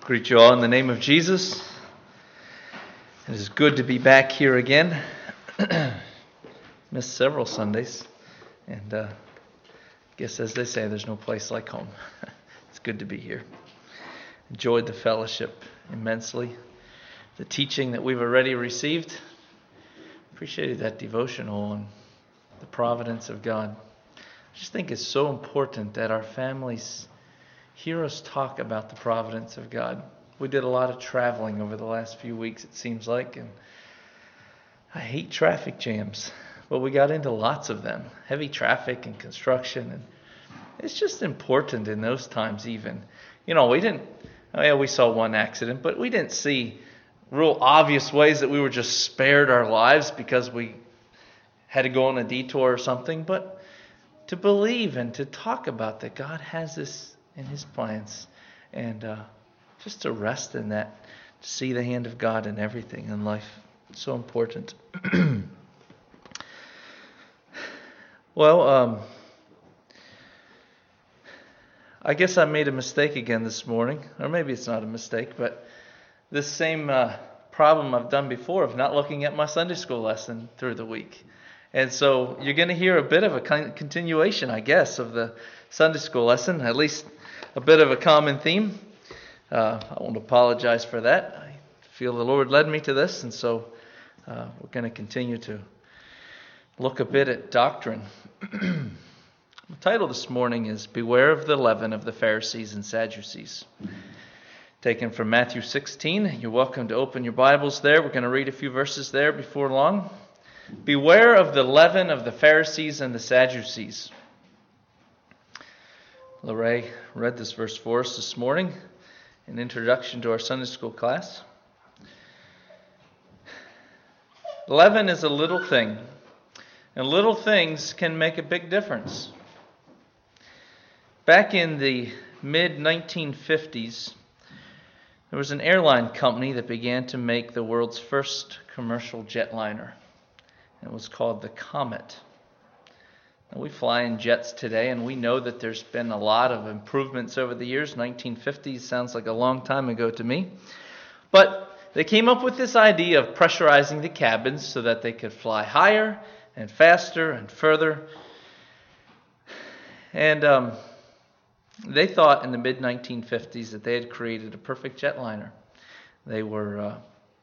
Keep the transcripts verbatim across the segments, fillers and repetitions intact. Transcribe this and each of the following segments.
Greet you all in the name of Jesus. It is good to be back here again. Missed several Sundays, and uh, I guess as they say, there's no place like home. It's good to be here. Enjoyed the fellowship immensely. The teaching that we've already received. Appreciated that devotional on the providence of God. I just think it's so important that our families hear us talk about the providence of God. We did a lot of traveling over the last few weeks, it seems like, and I hate traffic jams, but we got into lots of them. Heavy traffic and construction, and it's just important in those times even. You know, we didn't, oh yeah, we saw one accident, but we didn't see real obvious ways that we were just spared our lives because we had to go on a detour or something, but to believe and to talk about that God has this in His plans, and uh, just to rest in that, to see the hand of God in everything in life. It's so important. Well, um, I guess I made a mistake again this morning, or maybe it's not a mistake, but this same uh, problem I've done before of not looking at my Sunday school lesson through the week. And so you're going to hear a bit of a continuation, I guess, of the Sunday school lesson, at least a bit of a common theme. Uh, I want to apologize for that. I feel the Lord led me to this, and so uh, we're going to continue to look a bit at doctrine. The title this morning is Beware of the Leaven of the Pharisees and Sadducees. Taken from Matthew sixteen. You're welcome to open your Bibles there. We're going to read a few verses there before long. Beware of the leaven of the Pharisees and the Sadducees. Lorraine read this verse for us this morning, an introduction to our Sunday school class. Leaven is a little thing, and little things can make a big difference. Back in the mid nineteen fifties, there was an airline company that began to make the world's first commercial jetliner. It was called the Comet. Now, we fly in jets today, and we know that there's been a lot of improvements over the years. nineteen fifties sounds like a long time ago to me. But they came up with this idea of pressurizing the cabins so that they could fly higher and faster and further. And um, they thought in the mid nineteen fifties that they had created a perfect jetliner. They were... Uh,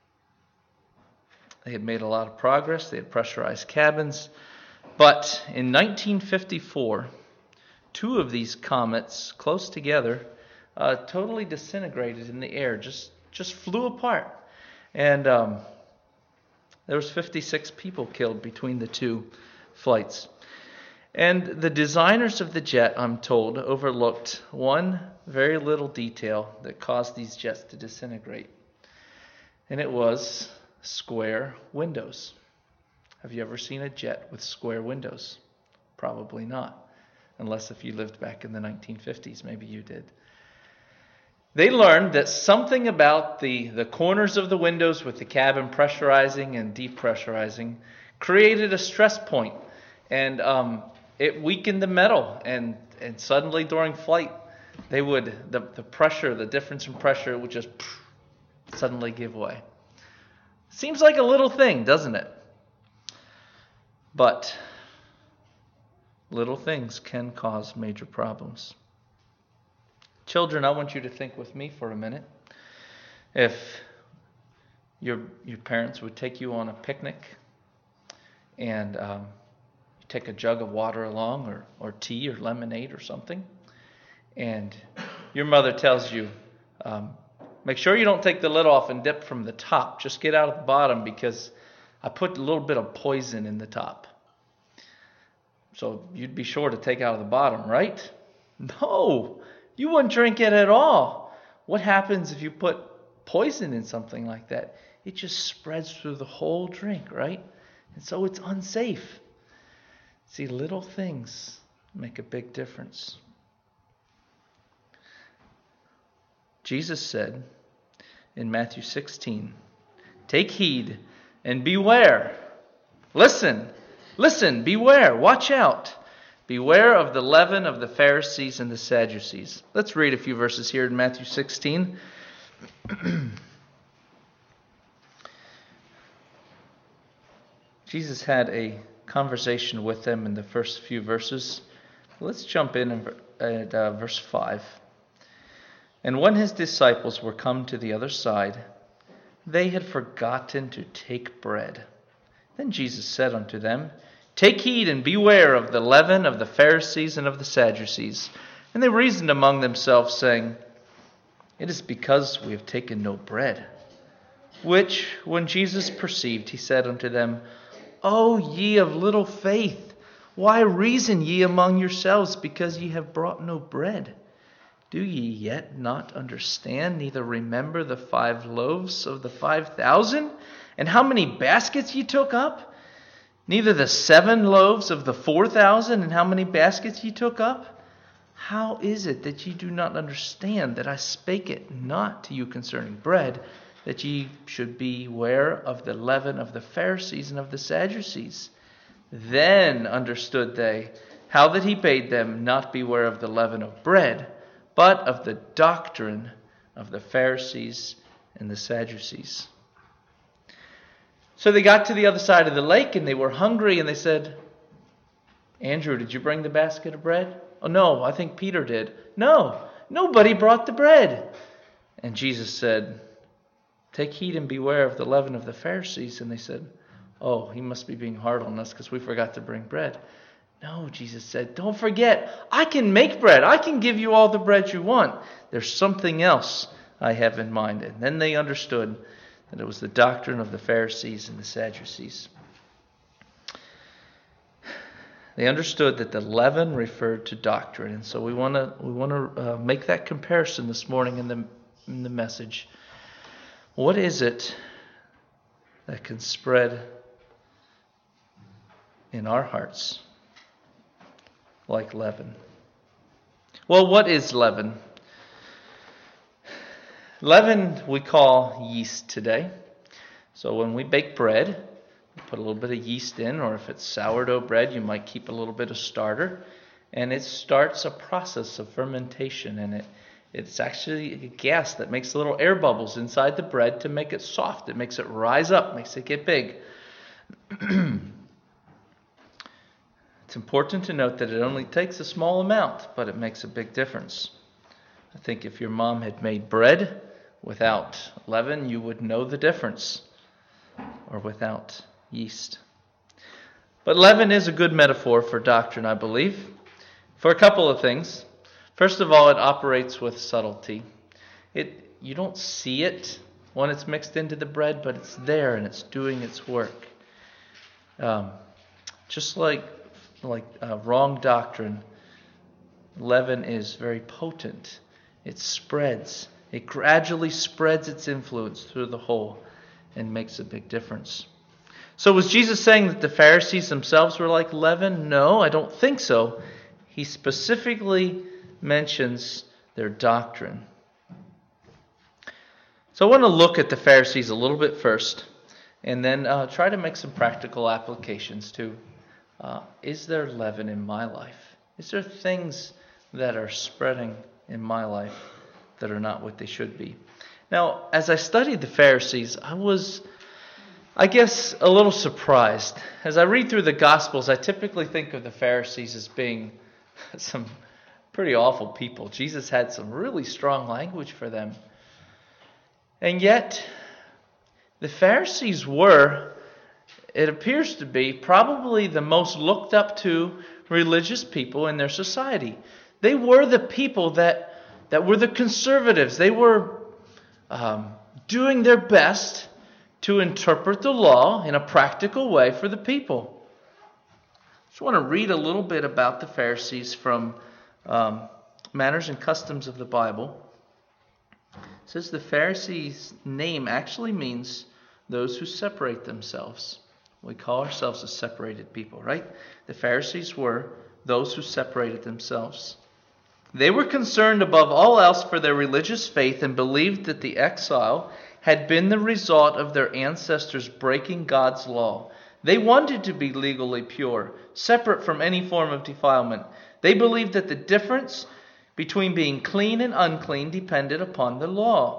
They had made a lot of progress. They had pressurized cabins. But in nineteen fifty-four, two of these comets, close together, uh, totally disintegrated in the air, just just flew apart. And um, there was fifty-six people killed between the two flights. And the designers of the jet, I'm told, overlooked one very little detail that caused these jets to disintegrate. And it was square windows. Have you ever seen a jet with square windows? Probably not. Unless if you lived back in the nineteen fifties, maybe you did. They learned that something about the, the corners of the windows with the cabin pressurizing and depressurizing created a stress point, and um, it weakened the metal, and, and suddenly during flight, they would the, the pressure, the difference in pressure would just suddenly give way. Seems like a little thing, doesn't it? But little things can cause major problems. Children, I want you to think with me for a minute. If your your parents would take you on a picnic and um, you take a jug of water along, or, or tea or lemonade or something, and your mother tells you, um, make sure you don't take the lid off and dip from the top. Just get out at the bottom because I put a little bit of poison in the top. So you'd be sure to take out of the bottom, right? No, you wouldn't drink it at all. What happens if you put poison in something like that? It just spreads through the whole drink, right? And so it's unsafe. See, little things make a big difference. Jesus said in Matthew sixteen, take heed and beware. Listen, listen, beware, watch out. Beware of the leaven of the Pharisees and the Sadducees. Let's read a few verses here in Matthew sixteen. Jesus had a conversation with them in the first few verses. Let's jump in at uh, verse five. And when his disciples were come to the other side, they had forgotten to take bread. Then Jesus said unto them, Take heed and beware of the leaven of the Pharisees and of the Sadducees. And they reasoned among themselves, saying, It is because we have taken no bread. Which, when Jesus perceived, he said unto them, O ye of little faith, why reason ye among yourselves, because ye have brought no bread? Do ye yet not understand, neither remember the five loaves of the five thousand, and how many baskets ye took up? Neither the seven loaves of the four thousand, and how many baskets ye took up? How is it that ye do not understand that I spake it not to you concerning bread, that ye should beware of the leaven of the Pharisees and of the Sadducees? Then understood they how that he bade them not beware of the leaven of bread, but of the doctrine of the Pharisees and the Sadducees. So they got to the other side of the lake, and they were hungry, and they said, Andrew, did you bring the basket of bread? Oh, no, I think Peter did. No, nobody brought the bread. And Jesus said, Take heed and beware of the leaven of the Pharisees. And they said, Oh, he must be being hard on us because we forgot to bring bread. No, Jesus said, don't forget, I can make bread. I can give you all the bread you want. There's something else I have in mind. And then they understood that it was the doctrine of the Pharisees and the Sadducees. They understood that the leaven referred to doctrine. And so we want to we want to uh, make that comparison this morning in the in the message. What is it that can spread in our hearts like leaven? Well, what is leaven? Leaven we call yeast today. So when we bake bread, we put a little bit of yeast in, or if it's sourdough bread, you might keep a little bit of starter. And it starts a process of fermentation, and it it's actually a gas that makes little air bubbles inside the bread to make it soft. It makes it rise up, makes it get big. It's important to note that it only takes a small amount, but it makes a big difference. I think if your mom had made bread without leaven, you would know the difference, or without yeast. But leaven is a good metaphor for doctrine, I believe, for a couple of things. First of all, it operates with subtlety. It you don't see it when it's mixed into the bread, but it's there and it's doing its work. Um, just like like uh, wrong doctrine, leaven is very potent. It spreads. It gradually spreads its influence through the whole and makes a big difference. So was Jesus saying that the Pharisees themselves were like leaven? No, I don't think so. He specifically mentions their doctrine. So I want to look at the Pharisees a little bit first, and then uh, try to make some practical applications too. Uh, is there leaven in my life? Is there things that are spreading in my life that are not what they should be? Now, as I studied the Pharisees, I was, I guess, a little surprised. As I read through the Gospels, I typically think of the Pharisees as being some pretty awful people. Jesus had some really strong language for them. And yet, the Pharisees were, it appears to be, probably the most looked up to religious people in their society. They were the people that, that were the conservatives. They were um, doing their best to interpret the law in a practical way for the people. I just want to read a little bit about the Pharisees from um, Manners and Customs of the Bible. It says the Pharisees' name actually means those who separate themselves. We call ourselves a separated people, right? The Pharisees were those who separated themselves. They were concerned above all else for their religious faith and believed that the exile had been the result of their ancestors breaking God's law. They wanted to be legally pure, separate from any form of defilement. They believed that the difference between being clean and unclean depended upon the law.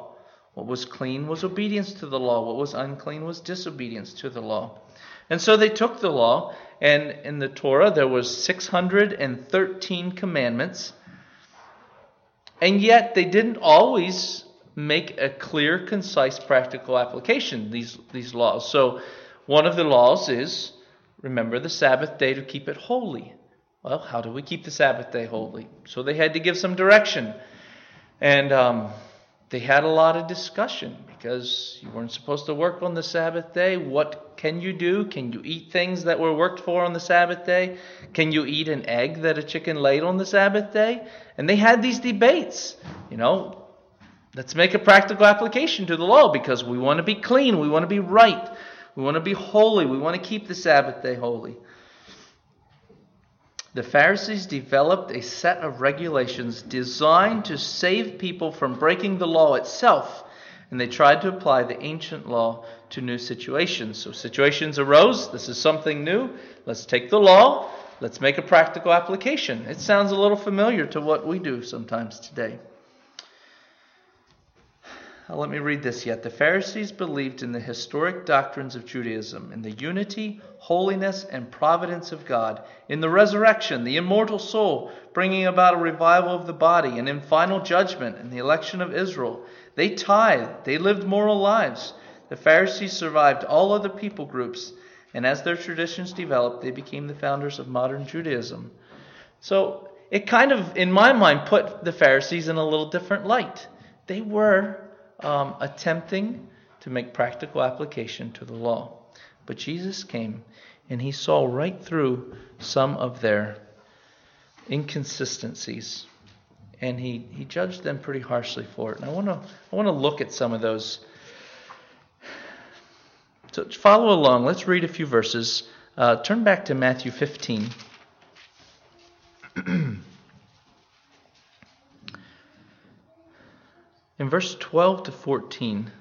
What was clean was obedience to the law. What was unclean was disobedience to the law. And so they took the law, and in the Torah there was six hundred thirteen commandments, and yet they didn't always make a clear, concise, practical application, these, these laws. So one of the laws is, remember the Sabbath day to keep it holy. Well, how do we keep the Sabbath day holy? So they had to give some direction. And um, they had a lot of discussion because you weren't supposed to work on the Sabbath day. What can you do? Can you eat things that were worked for on the Sabbath day? Can you eat an egg that a chicken laid on the Sabbath day? And they had these debates. You know, let's make a practical application to the law because we want to be clean. We want to be right. We want to be holy. We want to keep the Sabbath day holy. The Pharisees developed a set of regulations designed to save people from breaking the law itself, and they tried to apply the ancient law to new situations. So situations arose. This is something new. Let's take the law. Let's make a practical application. It sounds a little familiar to what we do sometimes today. Now, let me read this yet. The Pharisees believed in the historic doctrines of Judaism, in the unity, holiness, and providence of God, in the resurrection, the immortal soul, bringing about a revival of the body, and in final judgment, in the election of Israel. They tithed. They lived moral lives. The Pharisees survived all other people groups, and as their traditions developed, they became the founders of modern Judaism. So it kind of, in my mind, put the Pharisees in a little different light. They were Um, attempting to make practical application to the law. But Jesus came and he saw right through some of their inconsistencies, and he, he judged them pretty harshly for it. And I want to I want to look at some of those. So follow along. Let's read a few verses. Uh, turn back to Matthew fifteen. In verse twelve to fourteen,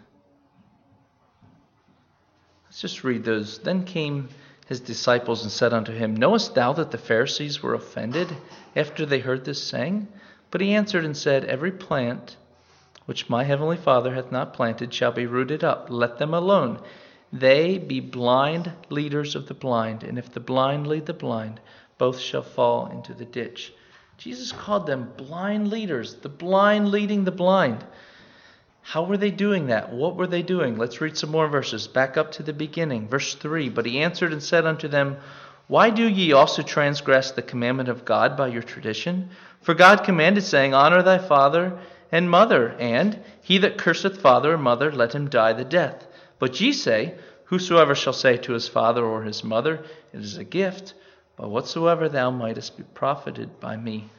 let's just read those. Then came his disciples and said unto him, Knowest thou that the Pharisees were offended after they heard this saying? But he answered and said, Every plant which my heavenly Father hath not planted shall be rooted up. Let them alone. They be blind leaders of the blind, and if the blind lead the blind, both shall fall into the ditch. Jesus called them blind leaders, the blind leading the blind. How were they doing that? What were they doing? Let's read some more verses. Back up to the beginning. Verse three. But he answered and said unto them, Why do ye also transgress the commandment of God by your tradition? For God commanded, saying, Honor thy father and mother, and he that curseth father or mother, let him die the death. But ye say, Whosoever shall say to his father or his mother, It is a gift, but whatsoever thou mightest be profited by me.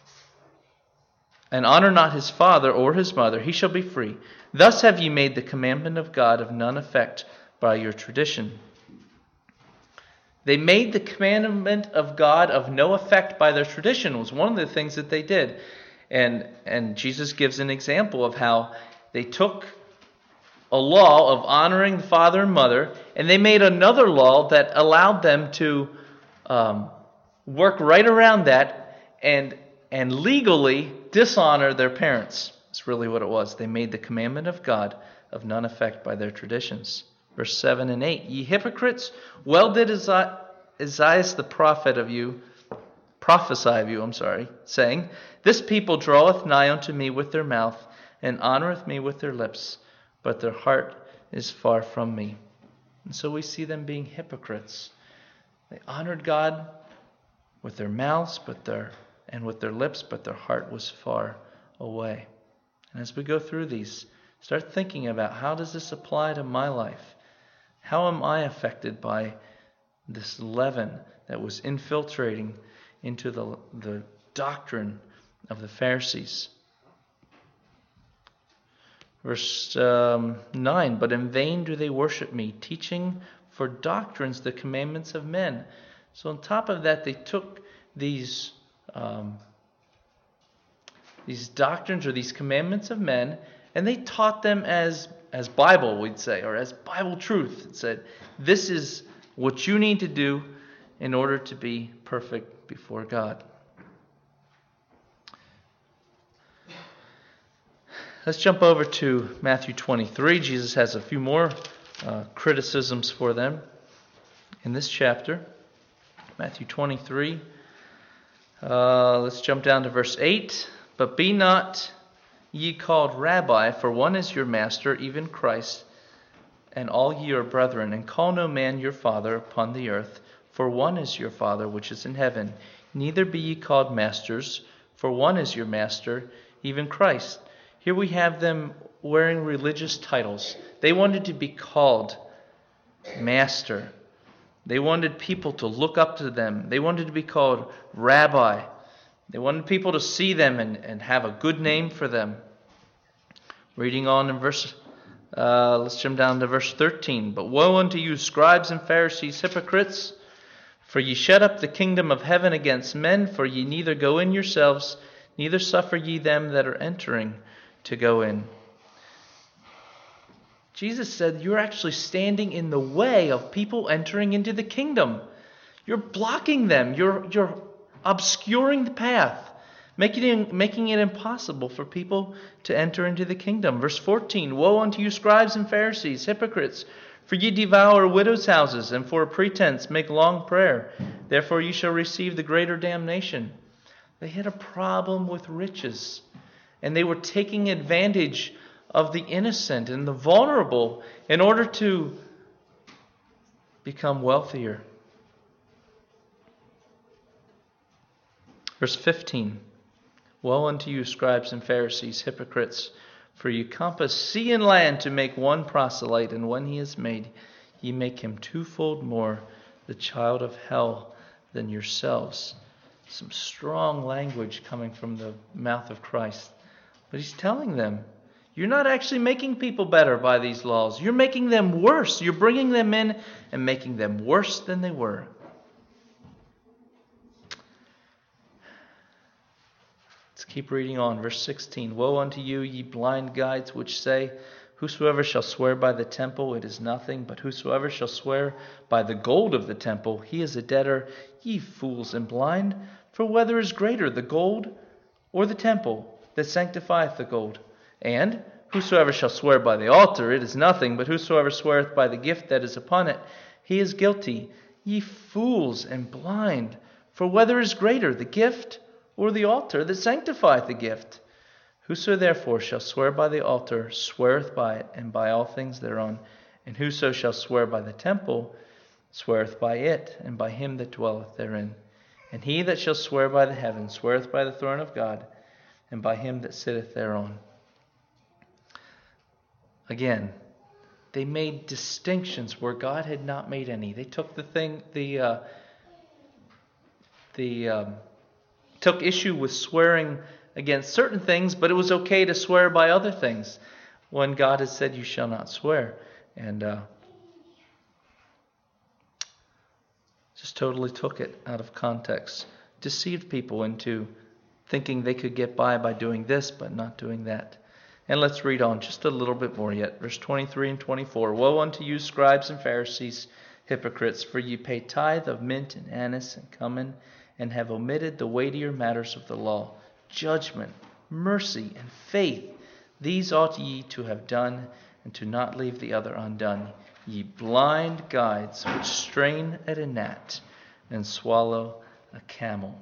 And honor not his father or his mother, he shall be free. Thus have ye made the commandment of God of none effect by your tradition. They made the commandment of God of no effect by their tradition. It was one of the things that they did. And, and Jesus gives an example of how they took a law of honoring the father and mother, and they made another law that allowed them to um, work right around that and and legally dishonor their parents. That's really what it was. They made the commandment of God of none effect by their traditions. Verse seven and eight. Ye hypocrites, well did Isaiah the prophet of you, prophesy of you, I'm sorry, saying, This people draweth nigh unto me with their mouth, and honoreth me with their lips, but their heart is far from me. And so we see them being hypocrites. They honored God with their mouths, but their and with their lips, but their heart was far away. And as we go through these, start thinking about, how does this apply to my life? How am I affected by this leaven that was infiltrating into the, the doctrine of the Pharisees? Verse um, nine, But in vain do they worship me, teaching for doctrines the commandments of men. So on top of that, they took these Um, these doctrines or these commandments of men, and they taught them as as Bible, we'd say, or as Bible truth. It said, this is what you need to do in order to be perfect before God. Let's jump over to Matthew twenty-three. Jesus has a few more uh, criticisms for them in this chapter. Matthew twenty-three. Uh, let's jump down to verse eight. But be not ye called Rabbi, for one is your master, even Christ, and all ye are brethren. And call no man your father upon the earth, for one is your Father which is in heaven. Neither be ye called masters, for one is your master, even Christ. Here we have them wearing religious titles. They wanted to be called master. They wanted people to look up to them. They wanted to be called rabbi. They wanted people to see them and, and have a good name for them. Reading on in verse, uh, let's jump down to verse thirteen. But woe unto you, scribes and Pharisees, hypocrites! For ye shut up the kingdom of heaven against men, for ye neither go in yourselves, neither suffer ye them that are entering to go in. Jesus said you're actually standing in the way of people entering into the kingdom. You're blocking them. You're, you're obscuring the path, making it, making it impossible for people to enter into the kingdom. Verse fourteen, woe unto you, scribes and Pharisees, hypocrites! For ye devour widows' houses, and for a pretense make long prayer. Therefore ye shall receive the greater damnation. They had a problem with riches, and they were taking advantage of the innocent and the vulnerable in order to become wealthier. Verse fifteen, woe unto you, scribes and Pharisees, hypocrites! For ye compass sea and land to make one proselyte, and when he is made, ye make him twofold more the child of hell than yourselves. Some strong language coming from the mouth of Christ. But he's telling them, you're not actually making people better by these laws. You're making them worse. You're bringing them in and making them worse than they were. Let's keep reading on. Verse sixteen. Woe unto you, ye blind guides, which say, whosoever shall swear by the temple, it is nothing. But whosoever shall swear by the gold of the temple, he is a debtor. Ye fools and blind, for whether is greater, the gold or the temple that sanctifieth the gold? And whosoever shall swear by the altar, it is nothing. But whosoever sweareth by the gift that is upon it, he is guilty. Ye fools and blind, for whether is greater, the gift or the altar that sanctifieth the gift? Whoso therefore shall swear by the altar sweareth by it, and by all things thereon. And whoso shall swear by the temple sweareth by it, and by him that dwelleth therein. And he that shall swear by the heaven sweareth by the throne of God, and by him that sitteth thereon. Again, they made distinctions where God had not made any. They took the thing, the uh, the um, took issue with swearing against certain things, but it was okay to swear by other things when God has said, "You shall not swear," and uh, just totally took it out of context, deceived people into thinking they could get by by doing this, but not doing that. And let's read on just a little bit more yet. Verse twenty-three and twenty-four. Woe unto you, scribes and Pharisees, hypocrites! For ye pay tithe of mint and anise and cumin, and have omitted the weightier matters of the law, judgment, mercy, and faith. These ought ye to have done, and to not leave the other undone. Ye blind guides, which strain at a gnat, and swallow a camel.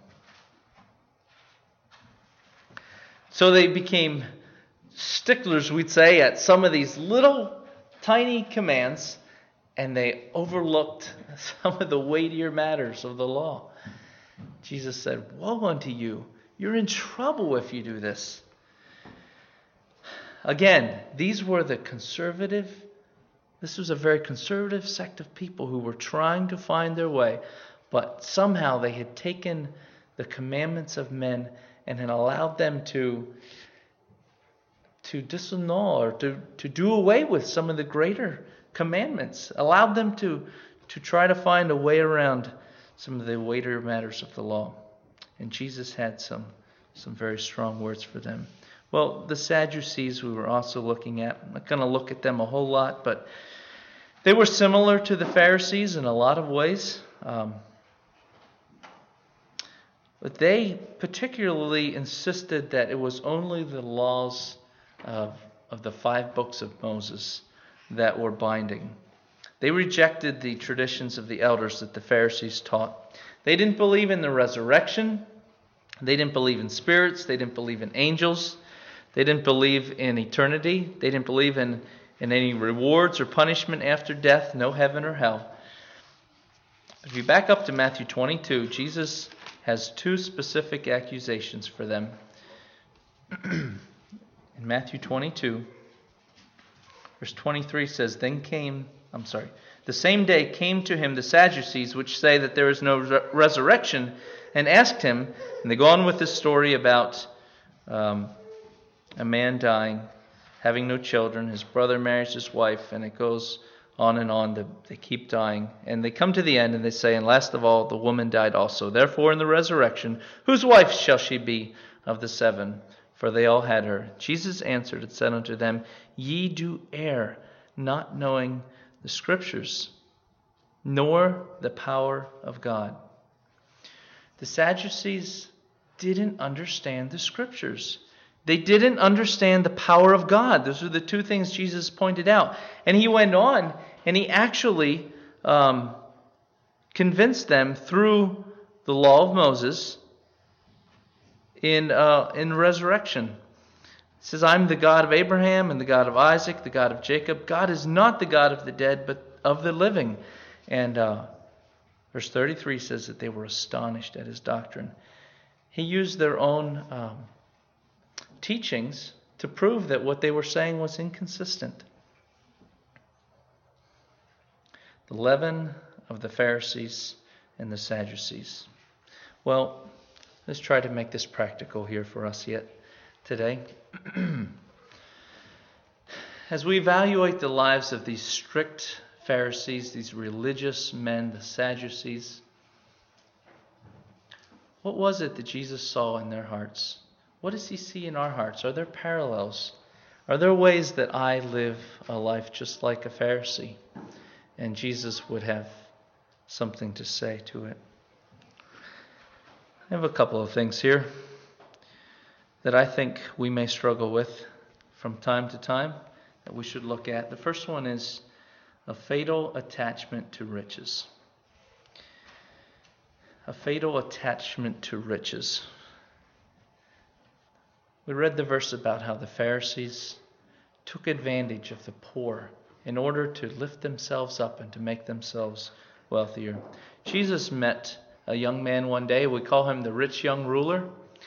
So they became sticklers, we'd say, at some of these little tiny commands, and they overlooked some of the weightier matters of the law. Jesus said, woe unto you. You're in trouble if you do this. Again, these were the conservative, this was a very conservative sect of people who were trying to find their way, but somehow they had taken the commandments of men and had allowed them to to disannul or to, to do away with some of the greater commandments, allowed them to, to try to find a way around some of the weightier matters of the law. And Jesus had some, some very strong words for them. Well, the Sadducees we were also looking at. I'm not going to look at them a whole lot, but they were similar to the Pharisees in a lot of ways. Um, but they particularly insisted that it was only the laws of, of the five books of Moses that were binding. They rejected the traditions of the elders that the Pharisees taught. They didn't believe in the resurrection. They didn't believe in spirits. They didn't believe in angels. They didn't believe in eternity. They didn't believe in, in any rewards or punishment after death, no heaven or hell. If you back up to Matthew twenty-two, Jesus has two specific accusations for them. In Matthew twenty-two, verse twenty-three says, Then came, I'm sorry, the same day came to him the Sadducees, which say that there is no re- resurrection, and asked him, and they go on with this story about um, a man dying, having no children, his brother marries his wife, and it goes on and on. They keep dying. And they come to the end and they say, And last of all, the woman died also. Therefore, in the resurrection, whose wife shall she be of the seven? For they all had her. Jesus answered and said unto them, Ye do err, not knowing the Scriptures, nor the power of God. The Sadducees didn't understand the Scriptures. They didn't understand the power of God. Those are the two things Jesus pointed out. And he went on and he actually um, convinced them through the law of Moses in uh, in resurrection. He says, I'm the God of Abraham and the God of Isaac, the God of Jacob. God is not the God of the dead, but of the living. And uh, verse thirty-three says that they were astonished at his doctrine. He used their own um, teachings to prove that what they were saying was inconsistent. The leaven of the Pharisees and the Sadducees. Well, let's try to make this practical here for us yet today. As we evaluate the lives of these strict Pharisees, these religious men, the Sadducees, what was it that Jesus saw in their hearts? What does he see in our hearts? Are there parallels? Are there ways that I live a life just like a Pharisee? And Jesus would have something to say to it. I have a couple of things here that I think we may struggle with from time to time that we should look at. The first one is a fatal attachment to riches. A fatal attachment to riches. We read the verse about how the Pharisees took advantage of the poor in order to lift themselves up and to make themselves wealthier. Jesus met a young man one day. We call him the rich young ruler.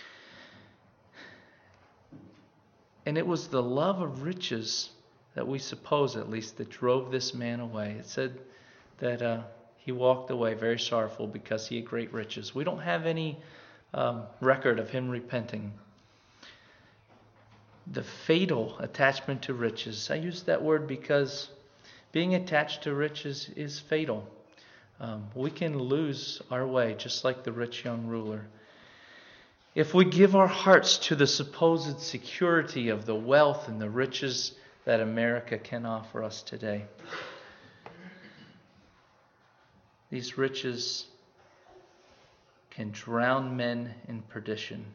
And it was the love of riches that we suppose, at least, that drove this man away. It said that uh, he walked away very sorrowful because he had great riches. We don't have any um, record of him repenting. The fatal attachment to riches. I use that word because being attached to riches is fatal. Um, we can lose our way, just like the rich young ruler. If we give our hearts to the supposed security of the wealth and the riches that America can offer us today. These riches can drown men in perdition.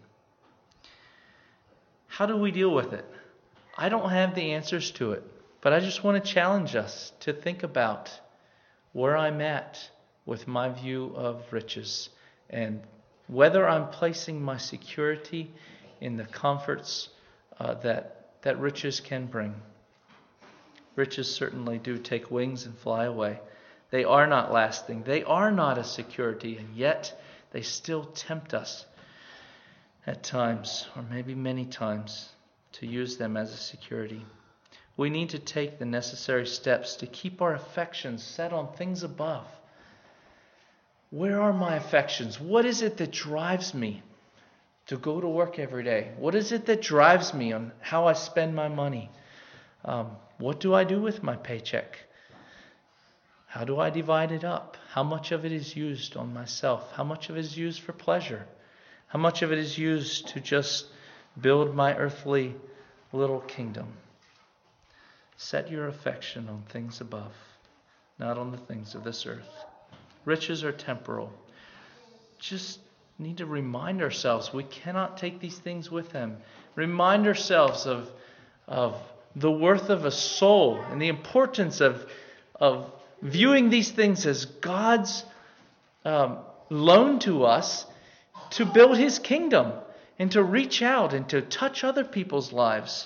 How do we deal with it? I don't have the answers to it, but I just want to challenge us to think about where I'm at with my view of riches and whether I'm placing my security in the comforts uh, that, that riches can bring. Riches certainly do take wings and fly away. They are not lasting. They are not a security, and yet they still tempt us at times, or maybe many times, to use them as a security. We need to take the necessary steps to keep our affections set on things above. Where are my affections? What is it that drives me to go to work every day? What is it that drives me on how I spend my money? Um, what do I do with my paycheck? How do I divide it up? How much of it is used on myself? How much of it is used for pleasure? How much of it is used to just build my earthly little kingdom? Set your affection on things above, not on the things of this earth. Riches are temporal. Just need to remind ourselves we cannot take these things with them. Remind ourselves of, of the worth of a soul and the importance of, of viewing these things as God's um, loan to us to build His kingdom and to reach out and to touch other people's lives.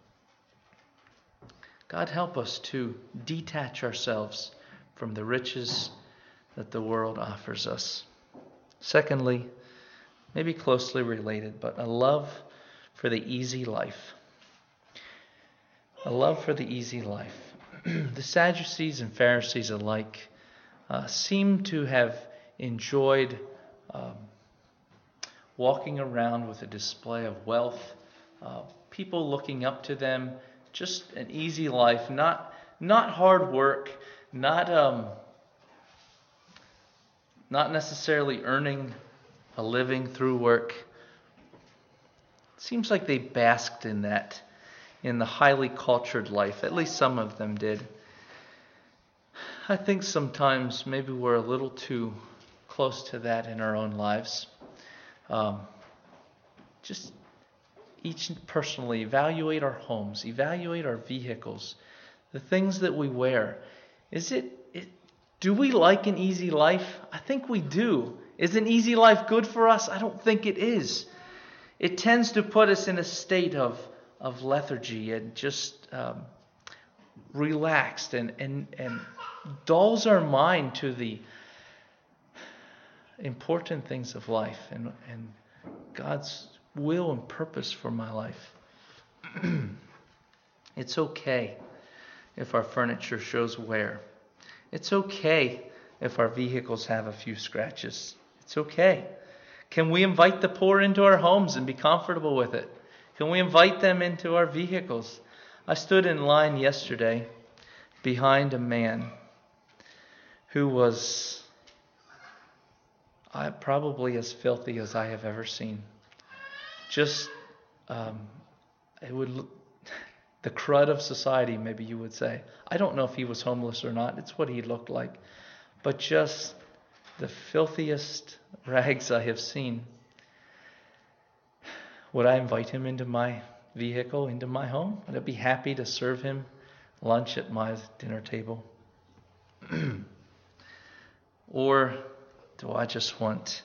God help us to detach ourselves from the riches that the world offers us. Secondly, maybe closely related, but a love for the easy life. A love for the easy life. The Sadducees and Pharisees alike uh, seem to have enjoyed um, walking around with a display of wealth, uh, people looking up to them, just an easy life, not not hard work, not um, not necessarily earning a living through work. It seems like they basked in that, in the highly cultured life. At least some of them did. I think sometimes maybe we're a little too close to that in our own lives. Um, just each personally evaluate our homes, evaluate our vehicles, the things that we wear. Is it, it do we like an easy life? I think we do. Is an easy life good for us? I don't think it is. It tends to put us in a state of, of lethargy and just um, relaxed and, and, and dulls our mind to the important things of life and, and God's will and purpose for my life. It's okay if our furniture shows wear. It's okay if our vehicles have a few scratches. It's okay. Can we invite the poor into our homes and be comfortable with it? Can we invite them into our vehicles? I stood in line yesterday behind a man who was uh, probably as filthy as I have ever seen. Just, um, it would look, the crud of society, maybe you would say. I don't know if he was homeless or not. It's what he looked like. But just the filthiest rags I have seen. Would I invite him into my vehicle, into my home? Would I be happy to serve him lunch at my dinner table? Or do I just want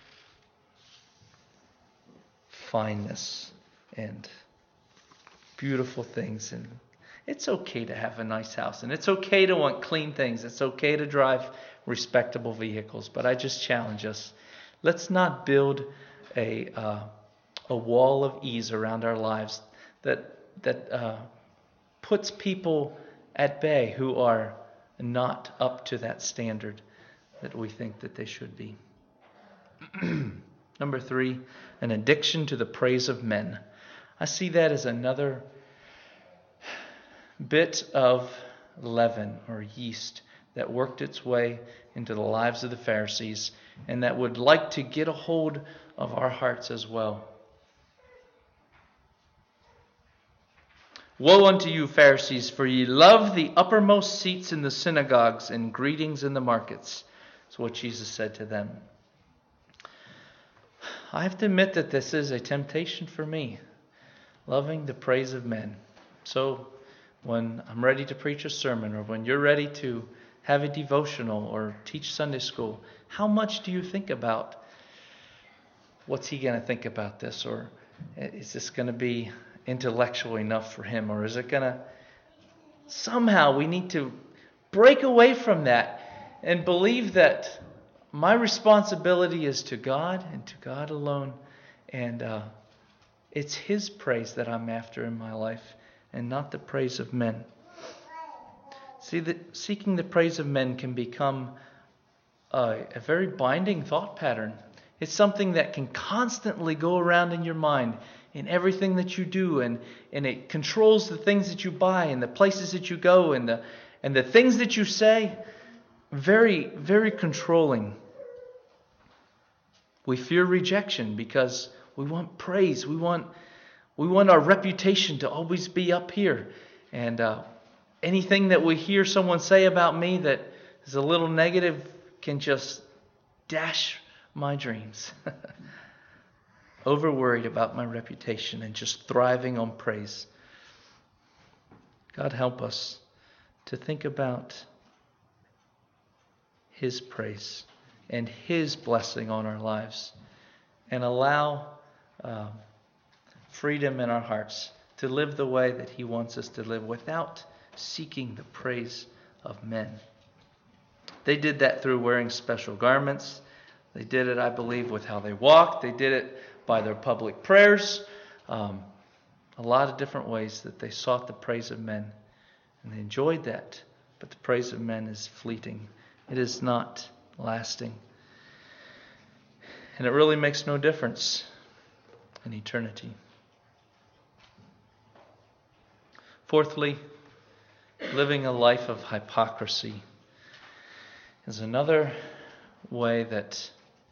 fineness and beautiful things? And it's okay to have a nice house, and it's okay to want clean things. It's okay to drive respectable vehicles, but I just challenge us. Let's not build a uh, a wall of ease around our lives that that uh, puts people at bay who are not up to that standard that we think that they should be. Number three, an addiction to the praise of men. I see that as another bit of leaven or yeast that worked its way into the lives of the Pharisees and that would like to get a hold of our hearts as well. Woe unto you, Pharisees, for ye love the uppermost seats in the synagogues and greetings in the markets. That's what Jesus said to them. I have to admit that this is a temptation for me, loving the praise of men. So when I'm ready to preach a sermon, or when you're ready to have a devotional or teach Sunday school, how much do you think about what's he going to think about this? Or is this going to be intellectual enough for him? Or is it going to... Somehow we need to break away from that and believe that my responsibility is to God and to God alone. And uh, it's His praise that I'm after in my life and not the praise of men. See, that seeking the praise of men can become a, a very binding thought pattern. It's something that can constantly go around in your mind in everything that you do, and, and it controls the things that you buy and the places that you go and the and the things that you say. Very, very controlling. We fear rejection because we want praise. We want we want our reputation to always be up here. And uh, anything that we hear someone say about me that is a little negative can just dash my dreams. Over worried about my reputation and just thriving on praise. God help us to think about His praise and His blessing on our lives, and allow uh, freedom in our hearts to live the way that He wants us to live without seeking the praise of men. They did that through wearing special garments. They did it, I believe, with how they walked. They did it by their public prayers. Um, a lot of different ways that they sought the praise of men. And they enjoyed that. But the praise of men is fleeting. It is not lasting. And it really makes no difference in eternity. Fourthly, living a life of hypocrisy is another way that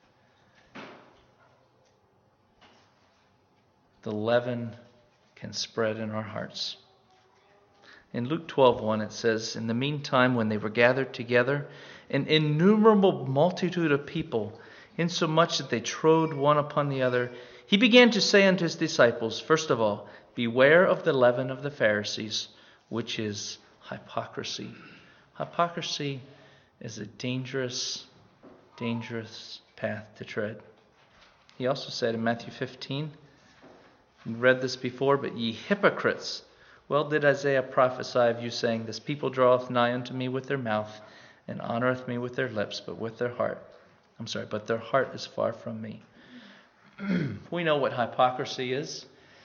the leaven can spread in our hearts. In Luke twelve one it says, "In the meantime, when they were gathered together, an innumerable multitude of people, insomuch that they trode one upon the other, he began to say unto his disciples, First of all, beware of the leaven of the Pharisees, which is hypocrisy." Hypocrisy is a dangerous, dangerous path to tread. He also said in Matthew fifteen, we read this before, "But ye hypocrites, well did Isaiah prophesy of you, saying, This people draweth nigh unto me with their mouth, and honoreth me with their lips, but with their heart, I'm sorry, but their heart is far from me." We know what hypocrisy is.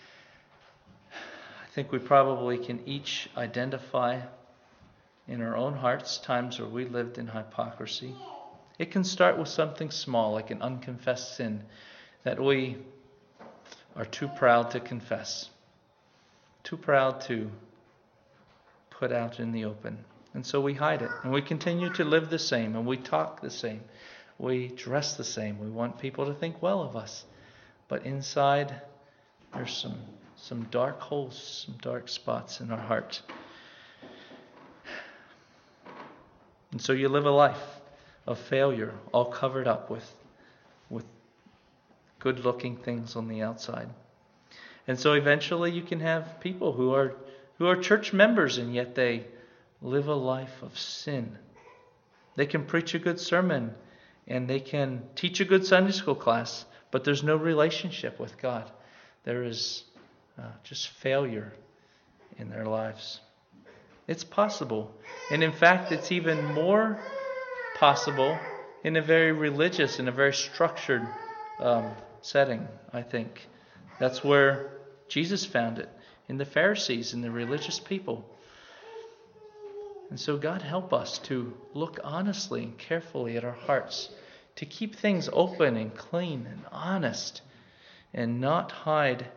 I think we probably can each identify in our own hearts times where we lived in hypocrisy. It can start with something small, like an unconfessed sin that we are too proud to confess, too proud to put out in the open. And so we hide it, and we continue to live the same, and we talk the same, we dress the same. We want people to think well of us. But inside, there's some, some dark holes, some dark spots in our heart. And so you live a life of failure, all covered up with, with good-looking things on the outside. And so eventually you can have people who are who are church members, and yet they live a life of sin. They can preach a good sermon, and they can teach a good Sunday school class, but there's no relationship with God. There is uh, just failure in their lives. It's possible. And in fact, it's even more possible in a very religious, in a very structured um, setting, I think. That's where Jesus found it, in the Pharisees, in the religious people. And so God help us to look honestly and carefully at our hearts, to keep things open and clean and honest, and not hide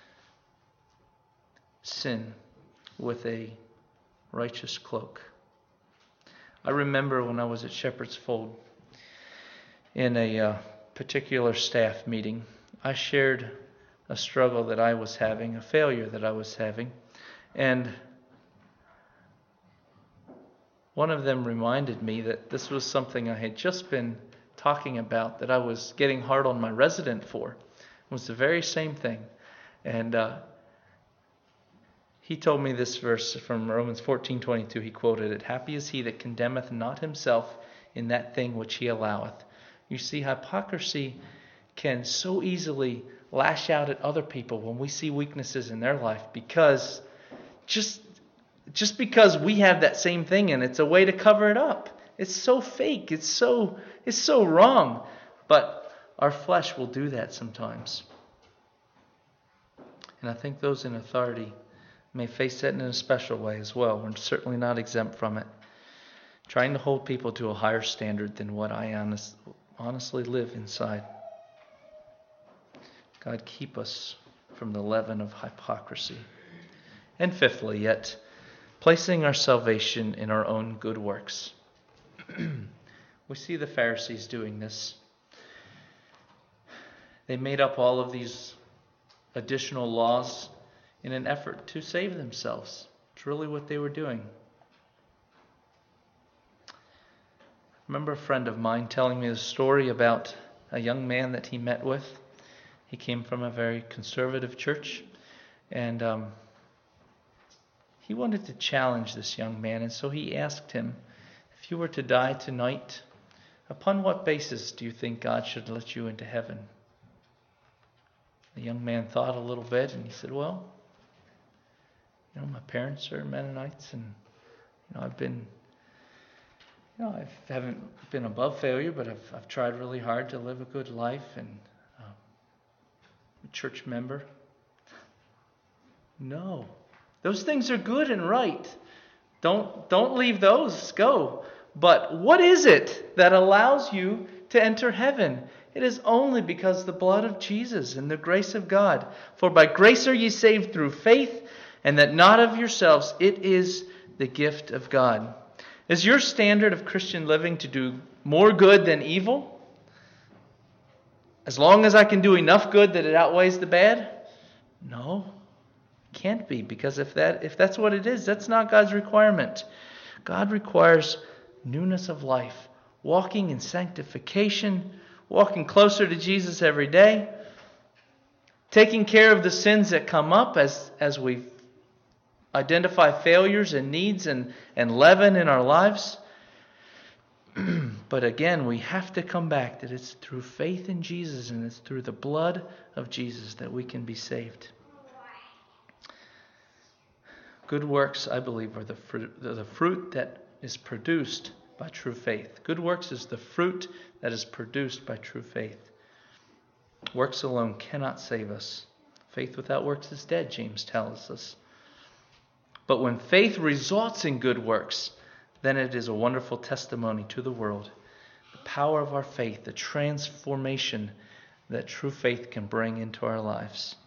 sin with a righteous cloak. I remember when I was at Shepherd's Fold, in a uh, particular staff meeting, I shared a struggle that I was having, a failure that I was having, and one of them reminded me that this was something I had just been talking about, that I was getting hard on my resident for. It was the very same thing. And uh, he told me this verse from Romans fourteen twenty-two. He quoted it, "Happy is he that condemneth not himself in that thing which he alloweth." You see, hypocrisy can so easily lash out at other people when we see weaknesses in their life, because just just because we have that same thing, and it's a way to cover it up. It's so fake. It's so it's so wrong. But our flesh will do that sometimes. And I think those in authority may face that in a special way as well. We're certainly not exempt from it. Trying to hold people to a higher standard than what I honest, honestly live inside. God, keep us from the leaven of hypocrisy. And fifthly, yet, placing our salvation in our own good works. We see the Pharisees doing this. They made up all of these additional laws in an effort to save themselves. It's really what they were doing. I remember a friend of mine telling me a story about a young man that he met with. He came from a very conservative church, and um, he wanted to challenge this young man, and so he asked him, if you were to die tonight, upon what basis do you think God should let you into heaven? The young man thought a little bit, and he said, well, you know, my parents are Mennonites, and you know, I've been, you know, I haven't been above failure, but I've I've tried really hard to live a good life, and uh, I'm a church member. No, those things are good and right. Don't don't leave those. Go. But what is it that allows you to enter heaven? It is only because the blood of Jesus and the grace of God. For by grace are ye saved through faith, and that not of yourselves. It is the gift of God. Is your standard of Christian living to do more good than evil? As long as I can do enough good that it outweighs the bad? No, it can't be, because if that if that's what it is, that's not God's requirement. God requires newness of life, walking in sanctification, walking closer to Jesus every day, taking care of the sins that come up as, as we identify failures and needs and, and leaven in our lives. But again, we have to come back that it's through faith in Jesus and it's through the blood of Jesus that we can be saved. Good works, I believe, are the fruit, the fruit that is produced by true faith. Good works is the fruit that is produced by true faith. Works alone cannot save us. Faith without works is dead, James tells us. But when faith results in good works, then it is a wonderful testimony to the world. The power of our faith, the transformation that true faith can bring into our lives.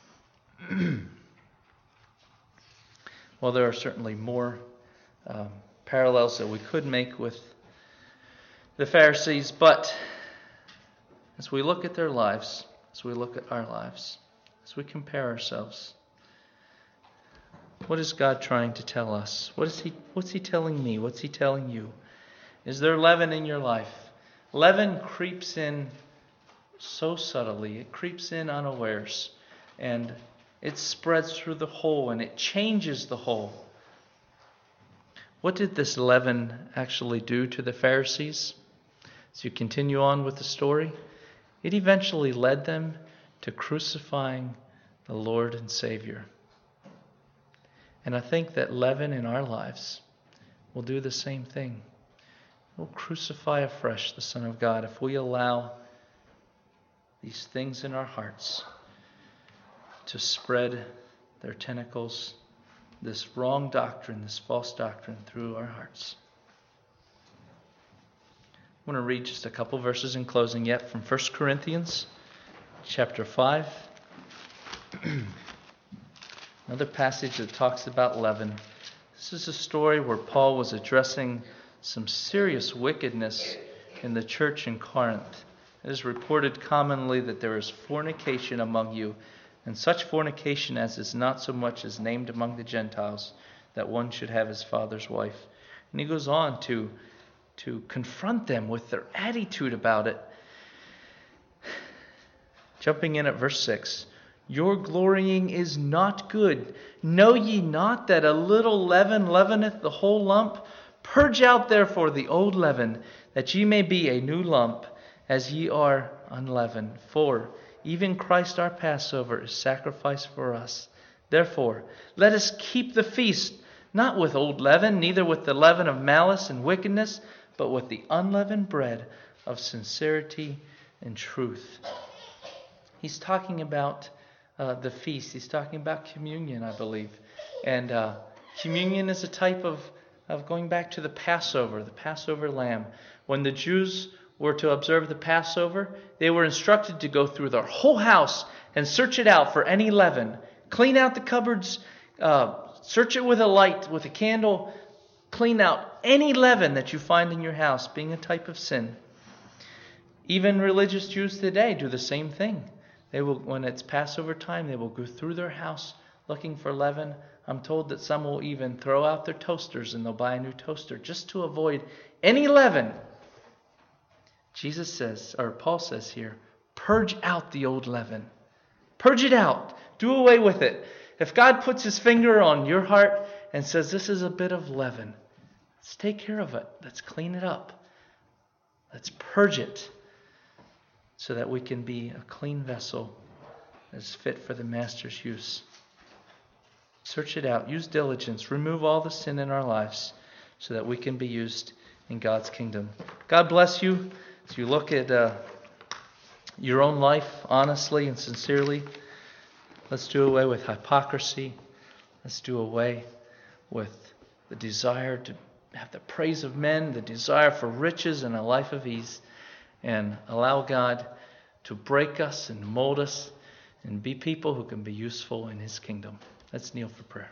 Well, there are certainly more um, parallels that we could make with the Pharisees, but as we look at their lives, as we look at our lives, as we compare ourselves, what is God trying to tell us? What is He? What's He telling me? What's He telling you? Is there leaven in your life? Leaven creeps in so subtly. It creeps in unawares, and it spreads through the whole, and it changes the whole. What did this leaven actually do to the Pharisees? As you continue on with the story, it eventually led them to crucifying the Lord and Savior. And I think that leaven in our lives will do the same thing. We'll crucify afresh the Son of God if we allow these things in our hearts to spread their tentacles, this wrong doctrine, this false doctrine through our hearts. I want to read just a couple verses in closing yet from First Corinthians chapter five. Another passage that talks about leaven. This is a story where Paul was addressing some serious wickedness in the church in Corinth. It is reported commonly that there is fornication among you, and such fornication as is not so much as named among the Gentiles, that one should have his father's wife. And he goes on to, to confront them with their attitude about it. Jumping in at verse six. Your glorying is not good. Know ye not that a little leaven leaveneth the whole lump? Purge out therefore the old leaven, that ye may be a new lump, as ye are unleavened. For even Christ our Passover is sacrificed for us. Therefore, let us keep the feast, not with old leaven, neither with the leaven of malice and wickedness, but with the unleavened bread of sincerity and truth. He's talking about uh, the feast. He's talking about communion, I believe. And uh, communion is a type of, of going back to the Passover, the Passover lamb. When the Jews were to observe the Passover, they were instructed to go through their whole house and search it out for any leaven. Clean out the cupboards, uh, search it with a light, with a candle. Clean out any leaven that you find in your house, being a type of sin. Even religious Jews today do the same thing. They will, when it's Passover time, they will go through their house looking for leaven. I'm told that some will even throw out their toasters and they'll buy a new toaster just to avoid any leaven. Jesus says, or Paul says here, purge out the old leaven. Purge it out. Do away with it. If God puts His finger on your heart and says, this is a bit of leaven. Let's take care of it. Let's clean it up. Let's purge it so that we can be a clean vessel that's fit for the Master's use. Search it out. Use diligence. Remove all the sin in our lives so that we can be used in God's kingdom. God bless you as you look at uh, your own life honestly and sincerely. Let's do away with hypocrisy. Let's do away with the desire to have the praise of men, the desire for riches and a life of ease, and allow God to break us and mold us and be people who can be useful in His kingdom. Let's kneel for prayer.